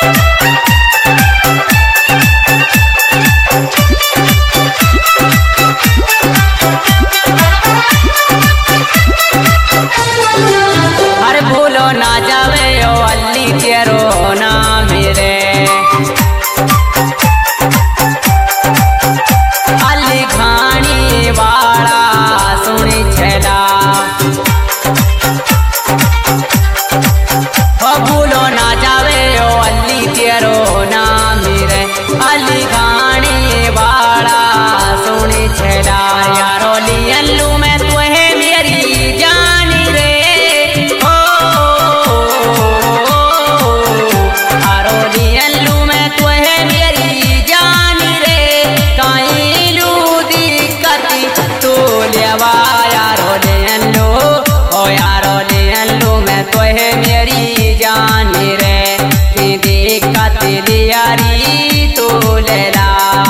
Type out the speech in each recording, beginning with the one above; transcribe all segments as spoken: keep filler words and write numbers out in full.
अरे भूलो ना जावे ओ अल्ली तेरो नाम रे अल्ली खानी वाला सुनी छेला ओ भूलो ना जावे ओ अल्ली तेरो नाम रे अल्ली खानी वाला सुनी छेला यारो लियल्लू में तुहे मेरी जानी रे लियल्लू में तुहे मेरी जानी रे काई लू दिक्कती तू लेवा यारो लियल्लू ओ यारो लियल्लू में तुहे मेरी जानी रे की दिक्कत लियारी तू लेला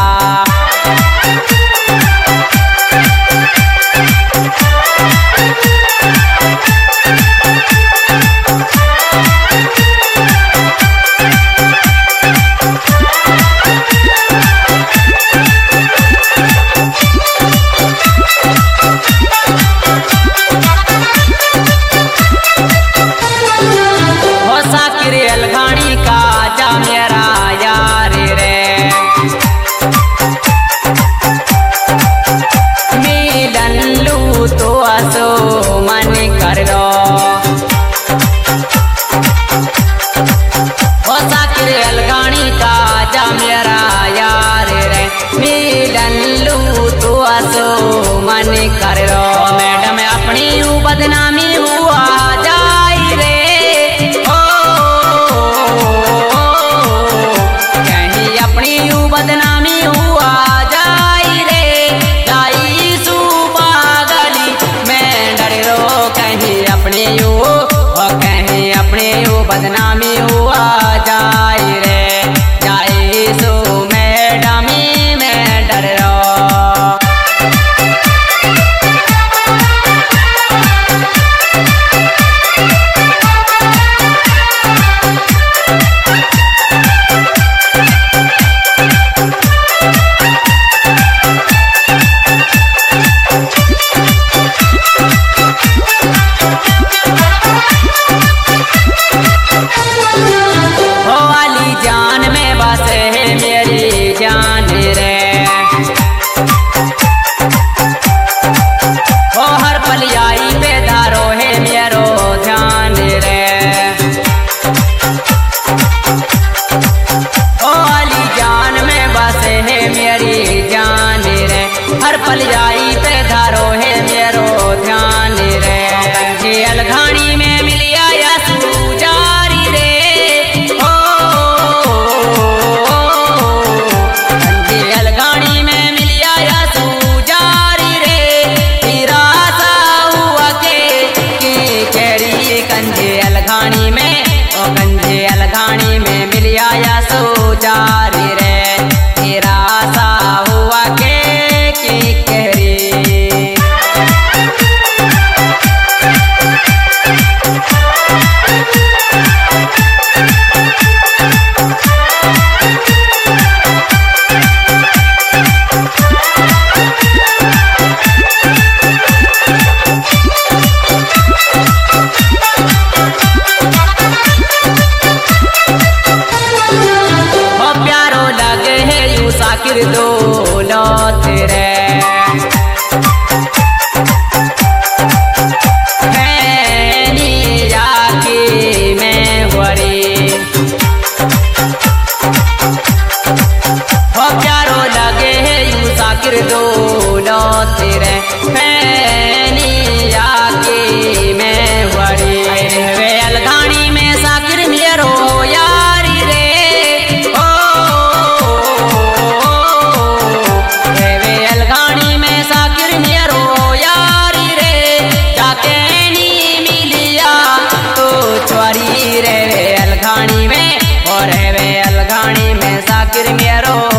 अलघानी का जा मेरा यार रे मिलन लू तो असो मन कर रो हो साकिर अलघानी का जा मेरा यार रे मिलन लू तो असो मन कर रो मैडम अपनी बदनामी हुआ जाई रे बदनामी हुआ जाई रे जाई सू पागली मैं डर रो कहीं अपने यू कहीं अपने यू बदनामी हुआ जाई रे जाई सू मैडमी मैं डर रो हर पल जाई पे धारो है मेरो ध्यान रे जे अलघानी में मिलिया या सुजारी रे ओ जे अलघानी में मिलिया या सुजारी रे तेरा सा हुआ के की केरी कंजे अलघानी में ओ कंजे अलघानी में मिलिया या सुजारी रे तेरा सा हुआ के साकिर दो लौट रे जाके मैं वरी हो प्यारो लगे है यू साकिर दो लौट रे जाके मैं वरी वे अलघानी में साकिर मेरो यारी रे अलघानी में साकिर मेरो यारी रे जाके नी मिलिया तो छोरी रे अलघानी में और वे अलघानी में साकिर मेरो